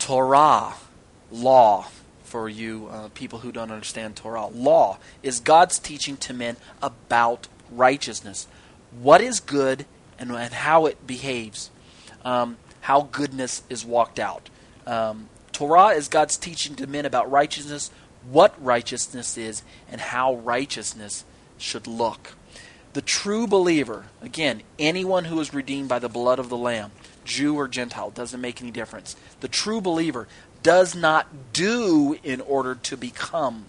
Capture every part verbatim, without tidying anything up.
Torah, law, for you uh, people who don't understand Torah. Law is God's teaching to men about righteousness. What is good and, and how it behaves. Um, how goodness is walked out. Um, Torah is God's teaching to men about righteousness, what righteousness is, and how righteousness should look. The true believer, again, anyone who is redeemed by the blood of the Lamb, Jew or Gentile, doesn't make any difference. The true believer does not do in order to become.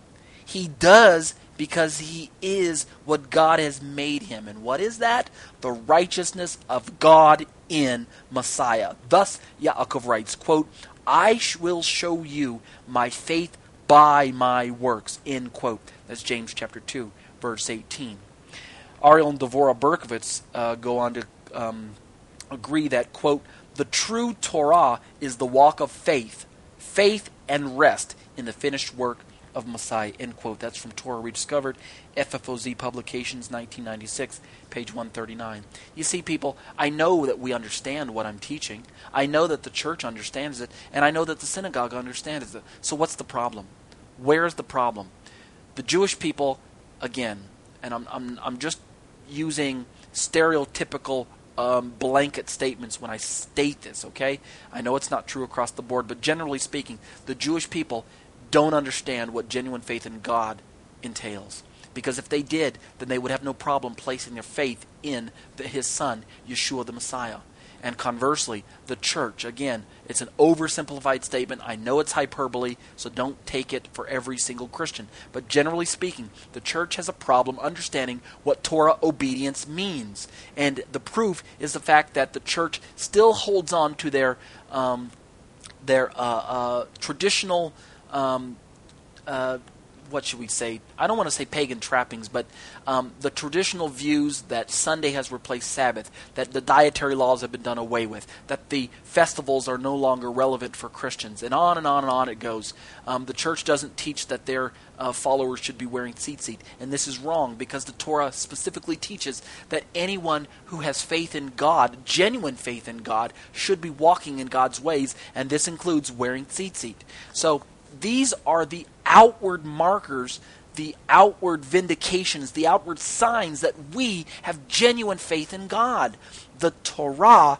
He does because he is what God has made him. And what is that? The righteousness of God in Messiah. Thus, Yaakov writes, quote, I sh- will show you my faith by my works, end quote. That's James chapter two, verse eighteen. Ariel and Devorah Berkovitz uh, go on to um, agree that, quote, the true Torah is the walk of faith, faith and rest in the finished work of Messiah, end quote. That's from Torah Rediscovered, F F O Z Publications, nineteen ninety-six, page one thirty-nine. You see, people, I know that we understand what I'm teaching. I know that the church understands it, and I know that the synagogue understands it. So what's the problem? Where's the problem? The Jewish people, again, and I'm I'm I'm just using stereotypical um, blanket statements when I state this, okay? I know it's not true across the board, but generally speaking, the Jewish people don't understand what genuine faith in God entails. Because if they did, then they would have no problem placing their faith in the, His Son, Yeshua the Messiah. And conversely, the church, again, it's an oversimplified statement. I know it's hyperbole, so don't take it for every single Christian. But generally speaking, the church has a problem understanding what Torah obedience means. And the proof is the fact that the church still holds on to their um, their uh, uh, traditional Um, uh, what should we say? I don't want to say pagan trappings, but um, the traditional views that Sunday has replaced Sabbath, that the dietary laws have been done away with, that the festivals are no longer relevant for Christians, and on and on and on it goes. Um, the church doesn't teach that their uh, followers should be wearing tzitzit, and this is wrong because the Torah specifically teaches that anyone who has faith in God, genuine faith in God, should be walking in God's ways, and this includes wearing tzitzit. So these are the outward markers, the outward vindications, the outward signs that we have genuine faith in God. The Torah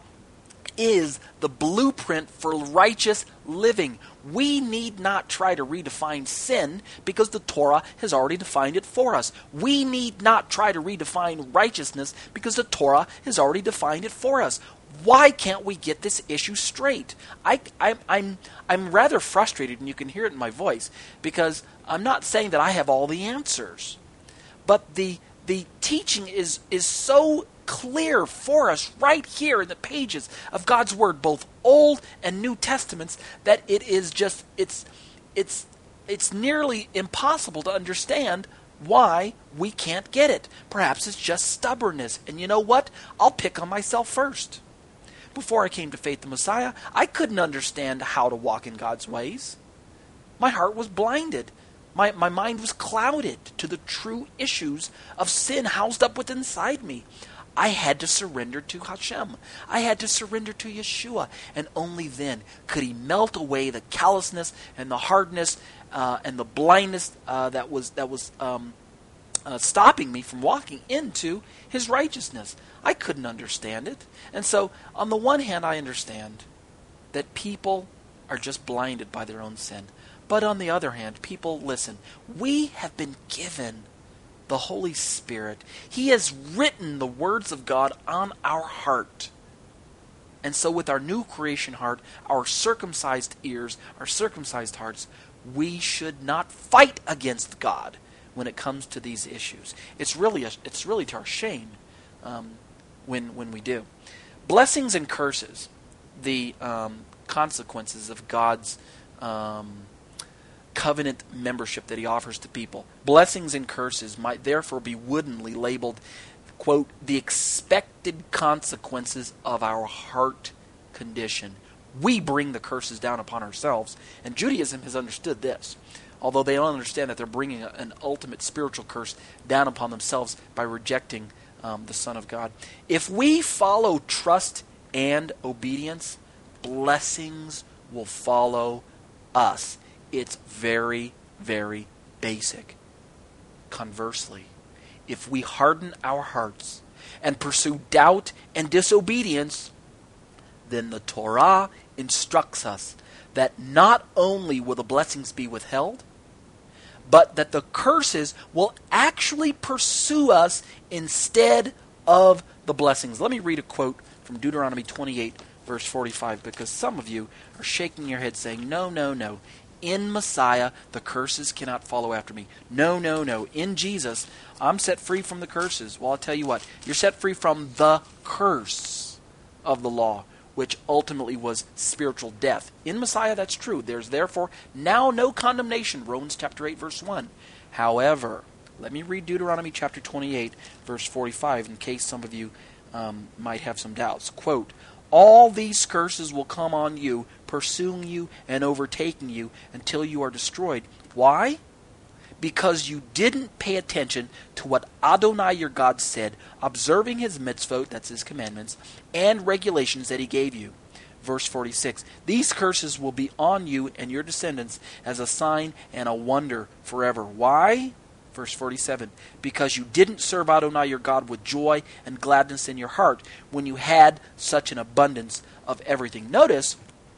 is the blueprint for righteous living. We need not try to redefine sin because the Torah has already defined it for us. We need not try to redefine righteousness because the Torah has already defined it for us. Why can't we get this issue straight? I, I, I'm, I'm rather frustrated, and you can hear it in my voice, because I'm not saying that I have all the answers. But the the teaching is, is so clear for us right here in the pages of God's Word, both Old and New Testaments, that it is just, it's, it's, it's nearly impossible to understand why we can't get it. Perhaps it's just stubbornness. And you know what? I'll pick on myself first. Before I came to faith in Messiah, I couldn't understand how to walk in God's ways. My heart was blinded. My, my mind was clouded to the true issues of sin housed up within inside me. I had to surrender to Hashem. I had to surrender to Yeshua. And only then could He melt away the callousness and the hardness uh, and the blindness uh, that was that was um, uh, stopping me from walking into His righteousness. I couldn't understand it. And so, on the one hand, I understand that people are just blinded by their own sin. But on the other hand, people, listen, we have been given the Holy Spirit. He has written the words of God on our heart. And so with our new creation heart, our circumcised ears, our circumcised hearts, we should not fight against God when it comes to these issues. It's really a, it's really to our shame um, when when we do. Blessings and curses, the um, consequences of God's um, covenant membership that He offers to people. Blessings and curses might therefore be woodenly labeled, quote, the expected consequences of our heart condition. We bring the curses down upon ourselves, and Judaism has understood this. Although they don't understand that they're bringing a, an ultimate spiritual curse down upon themselves by rejecting um, the Son of God. If we follow trust and obedience, blessings will follow us. It's very, very basic. Conversely, if we harden our hearts and pursue doubt and disobedience, then the Torah instructs us that not only will the blessings be withheld, but that the curses will actually pursue us instead of the blessings. Let me read a quote from Deuteronomy twenty-eight, verse forty-five, because some of you are shaking your head saying, no, no, no. In Messiah, the curses cannot follow after me. No, no, no. In Jesus, I'm set free from the curses. Well, I'll tell you what. You're set free from the curse of the law, which ultimately was spiritual death. In Messiah, that's true. There's therefore now no condemnation. Romans chapter eight, verse one. However, let me read Deuteronomy chapter twenty-eight, verse forty-five, in case some of you um, might have some doubts. Quote, all these curses will come on you, pursuing you and overtaking you until you are destroyed. Why? Because you didn't pay attention to what Adonai your God said, observing his mitzvot, that's his commandments, and regulations that he gave you. Verse forty-six, these curses will be on you and your descendants as a sign and a wonder forever. Why? Verse forty-seven, because you didn't serve Adonai your God with joy and gladness in your heart when you had such an abundance of everything. Notice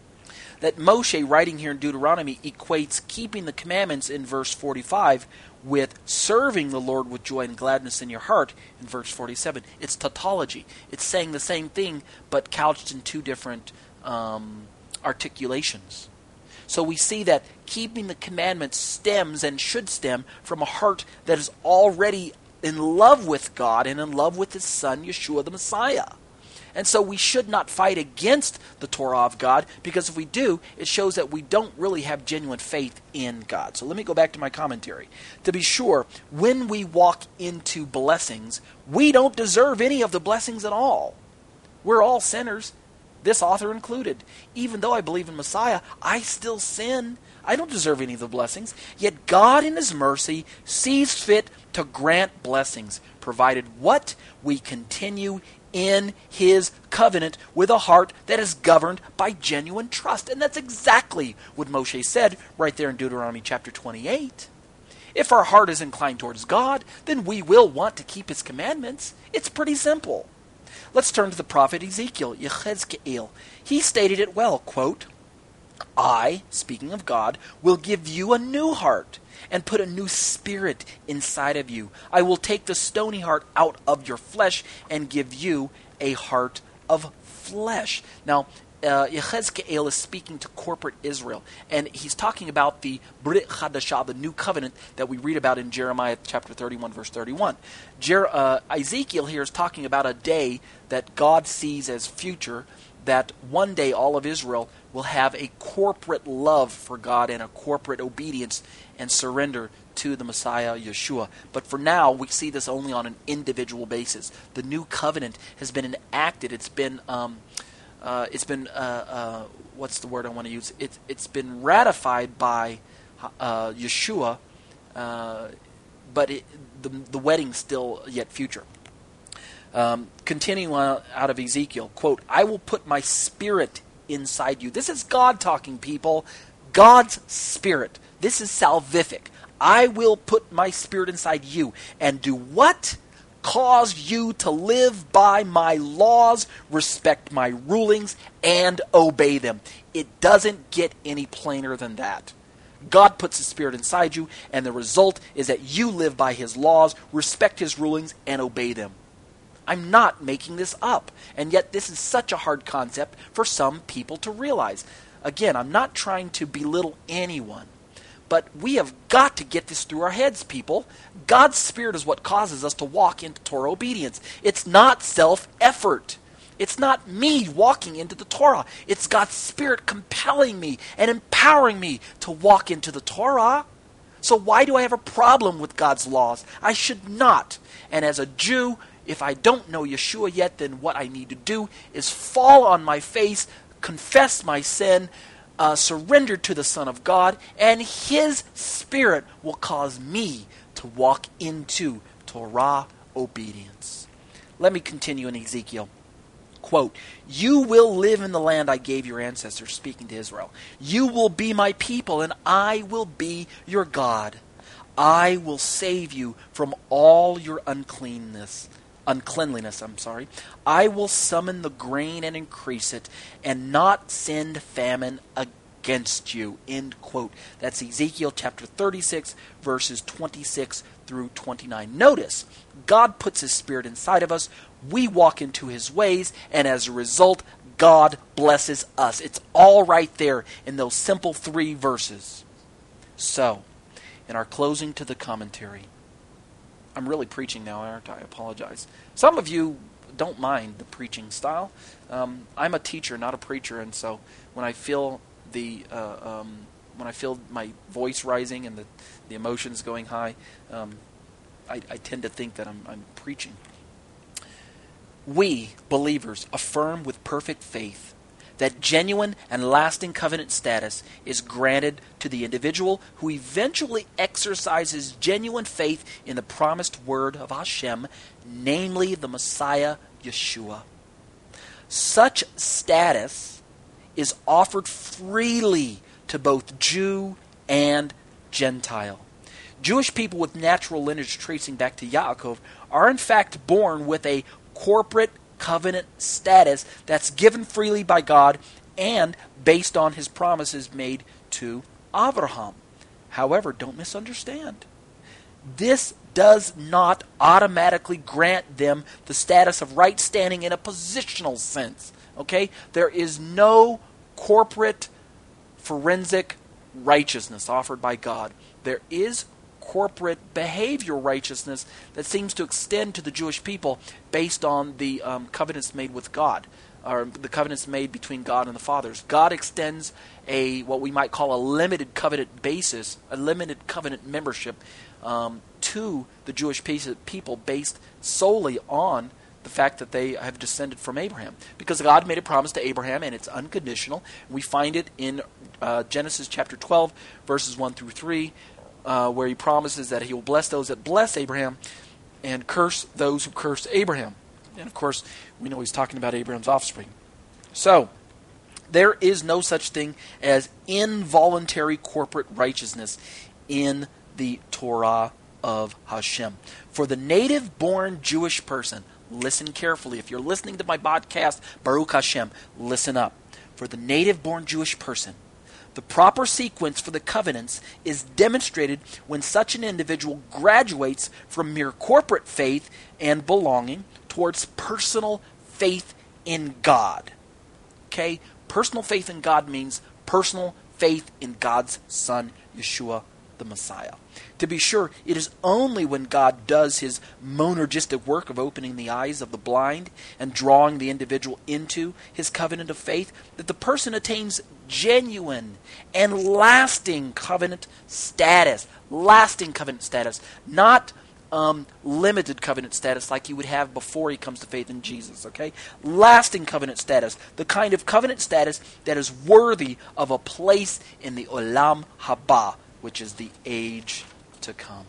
that Moshe, writing here in Deuteronomy, equates keeping the commandments in verse forty-five with serving the Lord with joy and gladness in your heart in verse forty-seven. It's tautology. It's saying the same thing, but couched in two different um, articulations. So we see that keeping the commandments stems and should stem from a heart that is already in love with God and in love with his Son, Yeshua the Messiah. And so we should not fight against the Torah of God, because if we do, it shows that we don't really have genuine faith in God. So let me go back to my commentary. To be sure, when we walk into blessings, we don't deserve any of the blessings at all. We're all sinners, this author included. Even though I believe in Messiah, I still sin. I don't deserve any of the blessings. Yet God in his mercy sees fit to grant blessings, provided what? We continue in his covenant with a heart that is governed by genuine trust. And that's exactly what Moshe said right there in Deuteronomy chapter twenty-eight. If our heart is inclined towards God, then we will want to keep his commandments. It's pretty simple. Let's turn to the prophet Ezekiel, Yechezkel. He stated it well, quote, I, speaking of God, will give you a new heart and put a new spirit inside of you. I will take the stony heart out of your flesh and give you a heart of flesh. Now, uh, Yechezkel is speaking to corporate Israel, and he's talking about the Brit Chadashah, the new covenant that we read about in Jeremiah chapter thirty-one, verse thirty-one. Jer- uh, Ezekiel here is talking about a day that God sees as future, that one day all of Israel will have a corporate love for God and a corporate obedience and surrender to the Messiah, Yeshua. But for now, we see this only on an individual basis. The new covenant has been enacted. It's been, um, uh, it's been, uh, uh, what's the word I want to use? It, it's been ratified by uh, Yeshua, uh, but it, the, the wedding's still yet future. Um, continuing on out of Ezekiel, quote, I will put my spirit inside you. This is God talking, people. God's spirit. This is salvific. I will put my spirit inside you and do what? Cause you to live by my laws, respect my rulings, and obey them. It doesn't get any plainer than that. God puts his spirit inside you, and the result is that you live by his laws, respect his rulings, and obey them. I'm not making this up, and yet this is such a hard concept for some people to realize. Again, I'm not trying to belittle anyone, but we have got to get this through our heads, people. God's Spirit is what causes us to walk into Torah obedience. It's not self-effort. It's not me walking into the Torah. It's God's Spirit compelling me and empowering me to walk into the Torah. So why do I have a problem with God's laws? I should not. And as a Jew, if I don't know Yeshua yet, then what I need to do is fall on my face, confess my sin, uh, surrender to the Son of God, and his Spirit will cause me to walk into Torah obedience. Let me continue in Ezekiel. Quote, "You will live in the land I gave your ancestors," speaking to Israel. "You will be my people, and I will be your God. I will save you from all your uncleanness. Uncleanliness, I'm sorry. I will summon the grain and increase it, and not send famine against you." End quote. That's Ezekiel chapter thirty-six, verses twenty-six through twenty-nine. Notice, God puts His Spirit inside of us. We walk into His ways, and as a result, God blesses us. It's all right there in those simple three verses. So, in our closing to the commentary, I'm really preaching now, aren't I? I apologize. Some of you don't mind the preaching style. Um, I'm a teacher, not a preacher, and so when I feel the uh, um, when I feel my voice rising and the, the emotions going high, um, I, I tend to think that I'm, I'm preaching. We, believers, affirm with perfect faith that genuine and lasting covenant status is granted to the individual who eventually exercises genuine faith in the promised word of Hashem, namely the Messiah, Yeshua. Such status is offered freely to both Jew and Gentile. Jewish people with natural lineage tracing back to Yaakov are in fact born with a corporate covenant status that's given freely by God and based on His promises made to Abraham. However, don't misunderstand. This does not automatically grant them the status of right standing in a positional sense. Okay? There is no corporate forensic righteousness offered by God. There is corporate behavioral righteousness that seems to extend to the Jewish people based on the um, covenants made with God, or the covenants made between God and the fathers. God extends a what we might call a limited covenant basis, a limited covenant membership um, to the Jewish people based solely on the fact that they have descended from Abraham. Because God made a promise to Abraham, and it's unconditional. We find it in uh, Genesis chapter twelve, verses one through three, Uh, where He promises that He will bless those that bless Abraham and curse those who curse Abraham. And of course, we know He's talking about Abraham's offspring. So, there is no such thing as involuntary corporate righteousness in the Torah of Hashem. For the native-born Jewish person, listen carefully. If you're listening to my podcast, Baruch Hashem, listen up. For the native-born Jewish person, the proper sequence for the covenants is demonstrated when such an individual graduates from mere corporate faith and belonging towards personal faith in God. Okay? Personal faith in God means personal faith in God's Son, Yeshua the Messiah. To be sure, it is only when God does His monergistic work of opening the eyes of the blind and drawing the individual into His covenant of faith that the person attains genuine and lasting covenant status. Lasting covenant status. Not um, limited covenant status like he would have before he comes to faith in Jesus. Okay? Lasting covenant status. The kind of covenant status that is worthy of a place in the Olam Haba, which is the age to come.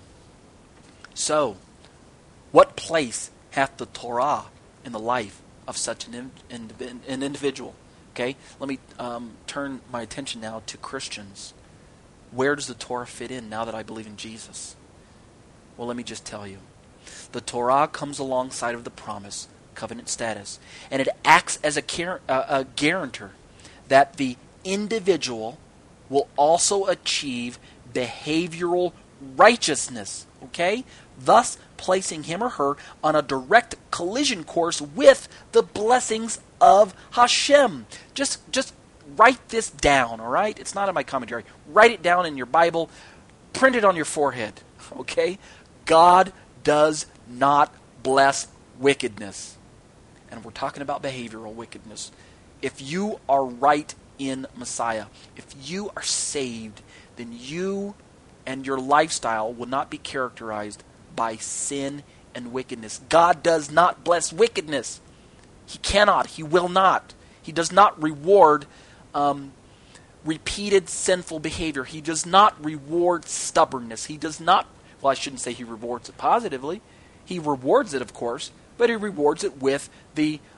So, what place hath the Torah in the life of such an, in, an individual? Okay, let me um, turn my attention now to Christians. Where does the Torah fit in now that I believe in Jesus? Well, let me just tell you. The Torah comes alongside of the promise, covenant status, and it acts as a, car- uh, a guarantor that the individual will also achieve behavioral righteousness, okay? Thus placing him or her on a direct collision course with the blessings of Hashem. Just just write this down, all right? It's not in my commentary. Write it down in your Bible. Print it on your forehead, okay? God does not bless wickedness. And we're talking about behavioral wickedness. If you are right in Messiah, if you are saved, then you and your lifestyle will not be characterized by sin and wickedness. God does not bless wickedness. He cannot. He will not. He does not reward um, repeated sinful behavior. He does not reward stubbornness. He does not, well, I shouldn't say He rewards it positively. He rewards it, of course, but He rewards it with the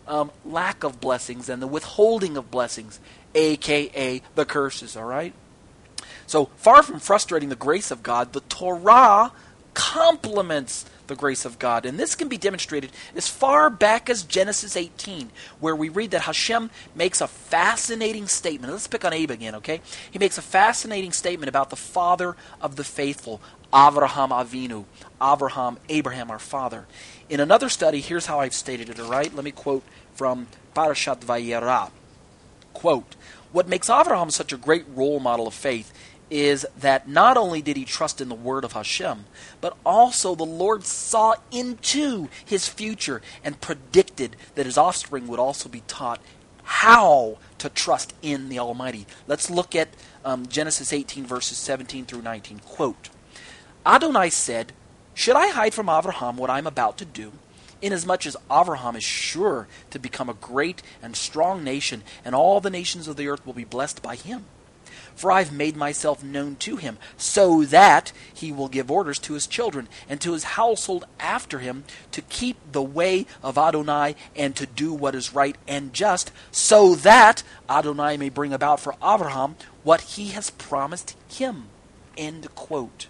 um, lack of blessings and the withholding of blessings, aka the curses, all right? So far from frustrating the grace of God, the Torah complements the grace of God. And this can be demonstrated as far back as Genesis eighteen, where we read that Hashem makes a fascinating statement. Let's pick on Abe again, okay? He makes a fascinating statement about the father of the faithful, Avraham Avinu, Avraham, Abraham, our father. In another study, here's how I've stated it, all right? Let me quote from Parashat Vayera. Quote, "What makes Avraham such a great role model of faith is that not only did he trust in the word of Hashem, but also the Lord saw into his future and predicted that his offspring would also be taught how to trust in the Almighty." Let's look at um, Genesis eighteen, verses seventeen through nineteen. Quote, "Adonai said, 'Should I hide from Avraham what I am about to do? Inasmuch as Avraham is sure to become a great and strong nation, and all the nations of the earth will be blessed by him. For I have made myself known to him, so that he will give orders to his children and to his household after him to keep the way of Adonai and to do what is right and just, so that Adonai may bring about for Avraham what he has promised him." End quote.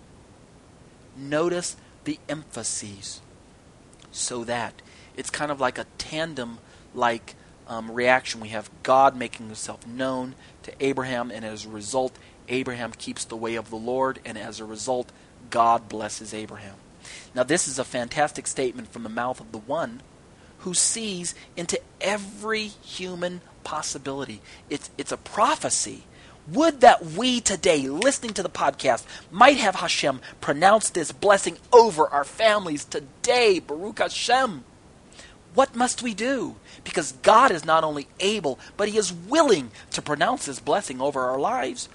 Notice the emphases. So that. It's kind of like a tandem-like um, reaction. We have God making himself known to Abraham, and as a result, Abraham keeps the way of the Lord, and as a result, God blesses Abraham. Now, this is a fantastic statement from the mouth of the one who sees into every human possibility. It's, it's a prophecy. Would that we today, listening to the podcast, might have Hashem pronounce this blessing over our families today. Baruch Hashem. What must we do? Because God is not only able, but he is willing to pronounce this blessing over our lives.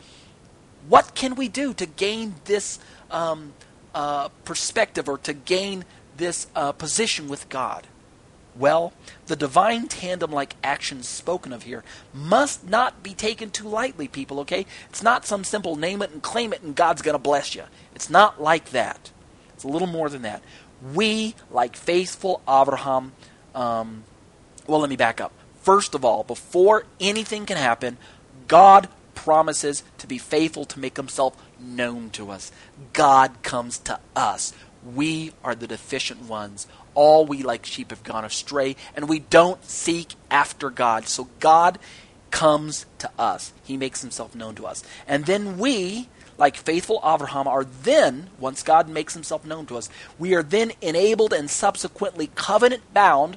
What can we do to gain this um, uh, perspective or to gain this uh, position with God? Well, the divine tandem-like actions spoken of here must not be taken too lightly, people, okay? It's not some simple name it and claim it and God's going to bless you. It's not like that. It's a little more than that. We, like faithful Avraham, um, well, let me back up. First of all, before anything can happen, God promises to be faithful to make himself known to us. God comes to us. We are the deficient ones. All we like sheep have gone astray, and we don't seek after God. So God comes to us. He makes himself known to us. And then we, like faithful Avraham, are then, once God makes himself known to us, we are then enabled and subsequently covenant bound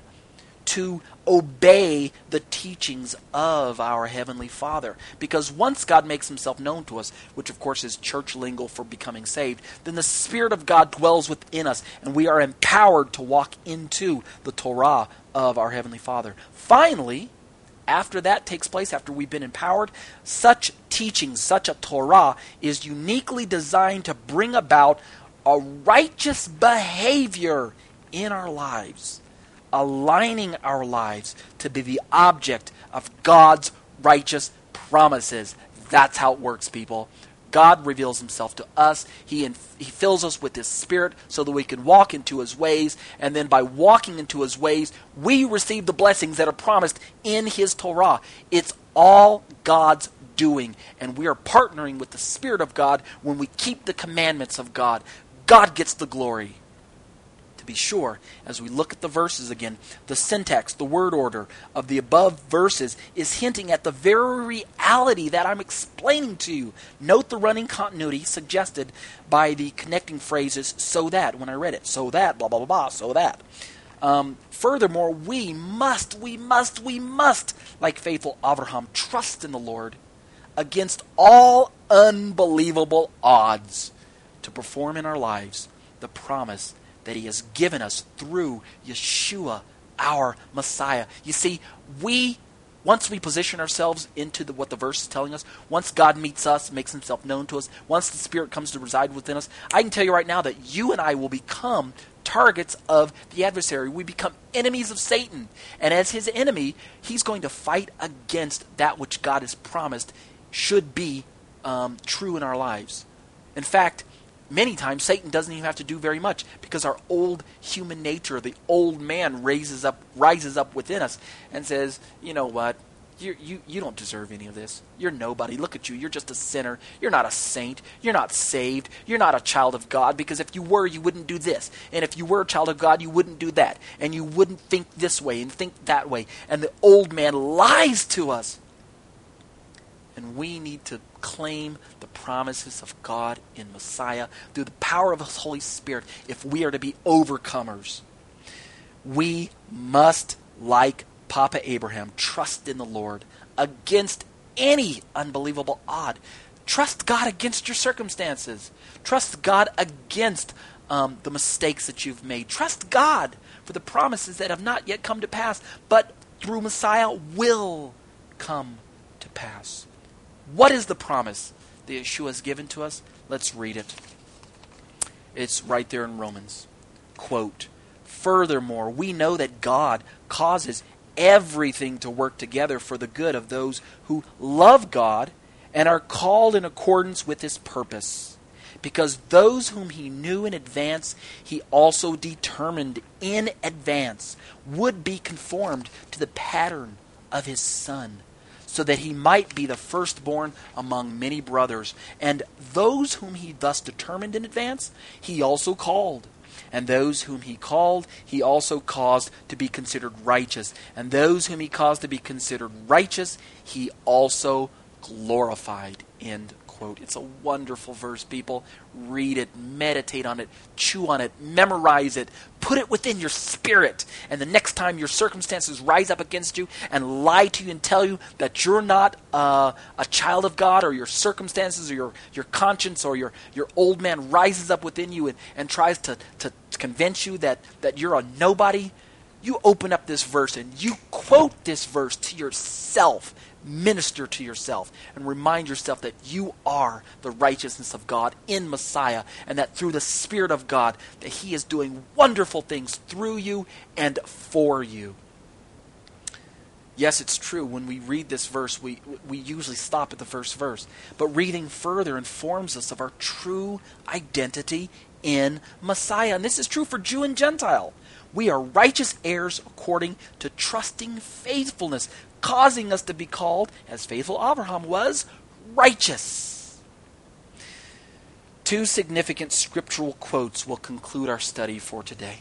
to obey the teachings of our Heavenly Father. Because once God makes himself known to us, which of course is church lingo for becoming saved, then the Spirit of God dwells within us, and we are empowered to walk into the Torah of our Heavenly Father. Finally, after that takes place, after we've been empowered, such teaching, such a Torah, is uniquely designed to bring about a righteous behavior in our lives, aligning our lives to be the object of God's righteous promises. That's how it works, people. God reveals himself to us. He, inf- he fills us with his Spirit so that we can walk into his ways. And then by walking into his ways, we receive the blessings that are promised in his Torah. It's all God's doing. And we are partnering with the Spirit of God when we keep the commandments of God. God gets the glory. To be sure, as we look at the verses again, the syntax, the word order of the above verses is hinting at the very reality that I'm explaining to you. Note the running continuity suggested by the connecting phrases, so that, when I read it, so that, blah, blah, blah, blah, so that. Um, furthermore, we must, we must, we must, like faithful Avraham, trust in the Lord against all unbelievable odds to perform in our lives the promise that he has given us through Yeshua, our Messiah. You see, we, once we position ourselves into the, what the verse is telling us, once God meets us, makes himself known to us, once the Spirit comes to reside within us, I can tell you right now that you and I will become targets of the adversary. We become enemies of Satan. And as his enemy, he's going to fight against that which God has promised should be um, true in our lives. In fact, many times Satan doesn't even have to do very much, because our old human nature, the old man, raises up, rises up within us and says, you know what? You, you, you don't deserve any of this. You're nobody. Look at you. You're just a sinner. You're not a saint. You're not saved. You're not a child of God, because if you were, you wouldn't do this. And if you were a child of God, you wouldn't do that. And you wouldn't think this way and think that way. And the old man lies to us. And we need to claim the promises of God in Messiah through the power of His Holy Spirit if we are to be overcomers. We must, like Papa Abraham, trust in the Lord against any unbelievable odd. Trust God against your circumstances. Trust God against um, the mistakes that you've made. Trust God for the promises that have not yet come to pass, but through Messiah will come to pass. What is the promise that Yeshua has given to us? Let's read it. It's right there in Romans. Quote, "Furthermore, we know that God causes everything to work together for the good of those who love God and are called in accordance with His purpose. Because those whom He knew in advance, He also determined in advance would be conformed to the pattern of His Son, so that He might be the firstborn among many brothers. And those whom He thus determined in advance, He also called. And those whom He called, He also caused to be considered righteous. And those whom He caused to be considered righteous, He also glorified." End quote. It's a wonderful verse, people. Read it, meditate on it, chew on it, memorize it, put it within your spirit. And the next time your circumstances rise up against you and lie to you and tell you that you're not uh, a child of God, or your circumstances or your, your conscience or your, your old man rises up within you and, and tries to, to convince you that, that you're a nobody, you open up this verse and you quote this verse to yourself. Minister to yourself and remind yourself that you are the righteousness of God in Messiah, and that through the Spirit of God that He is doing wonderful things through you and for you. Yes, it's true. When we read this verse, we we usually stop at the first verse. But reading further informs us of our true identity in Messiah. And this is true for Jew and Gentile. We are righteous heirs according to trusting faithfulness, causing us to be called, as faithful Abraham was, righteous. Two significant scriptural quotes will conclude our study for today.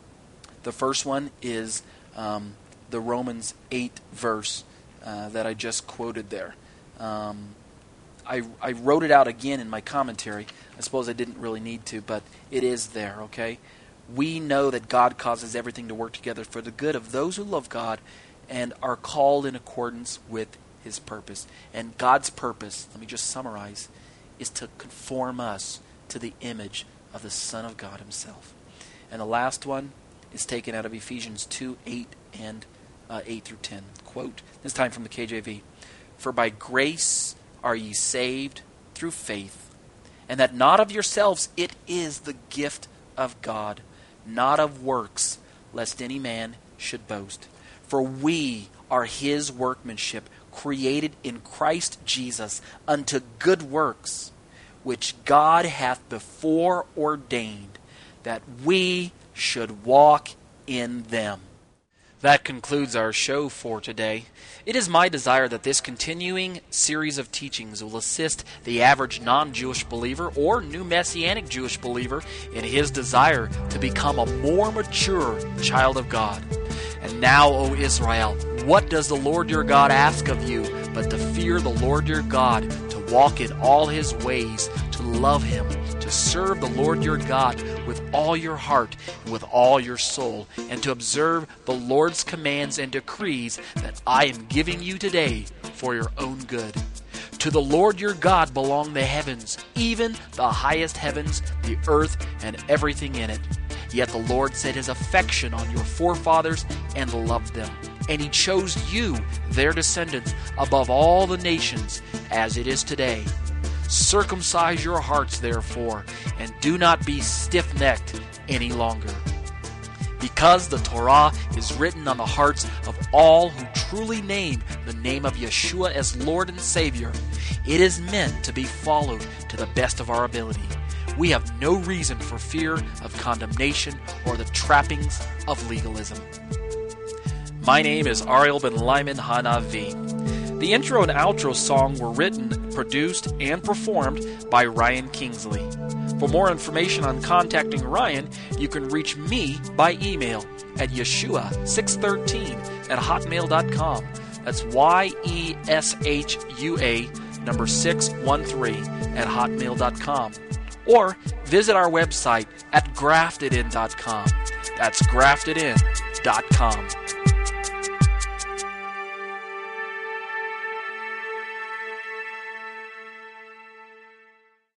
The first one is um, the Romans eight verse uh, that I just quoted there. Um, I, I wrote it out again in my commentary. I suppose I didn't really need to, but it is there, okay? We know that God causes everything to work together for the good of those who love God and are called in accordance with His purpose. And God's purpose, let me just summarize, is to conform us to the image of the Son of God Himself. And the last one is taken out of Ephesians two, eight and uh, eight through ten. Quote, this time from the K J V. "For by grace are ye saved through faith, and that not of yourselves, it is the gift of God, not of works, lest any man should boast. For we are His workmanship, created in Christ Jesus unto good works, which God hath before ordained, that we should walk in them." That concludes our show for today. It is my desire that this continuing series of teachings will assist the average non-Jewish believer or new Messianic Jewish believer in his desire to become a more mature child of God. And now, O Israel, what does the Lord your God ask of you but to fear the Lord your God, to walk in all His ways, to love Him, to serve the Lord your God with all your heart and with all your soul, and to observe the Lord's commands and decrees that I am giving you today for your own good. To the Lord your God belong the heavens, even the highest heavens, the earth, and everything in it. Yet the Lord set His affection on your forefathers and loved them. And He chose you, their descendants, above all the nations, as it is today. Circumcise your hearts, therefore, and do not be stiff-necked any longer. Because the Torah is written on the hearts of all who truly name the name of Yeshua as Lord and Savior, it is meant to be followed to the best of our ability. we have no reason for fear of condemnation or the trappings of legalism. My name is Ariel Ben Lyman Hanavi. The intro and outro song were written, produced, and performed by Ryan Kingsley. For more information on contacting Ryan, you can reach me by email at yeshua six thirteen at hotmail dot com. That's Y E S H U A number six one three at hotmail dot com. Or visit our website at grafted in dot com. That's grafted in dot com.